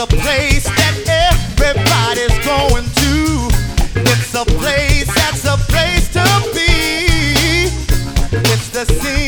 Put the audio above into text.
a place that everybody's going to. It's a place that's a place to be. It's the scene.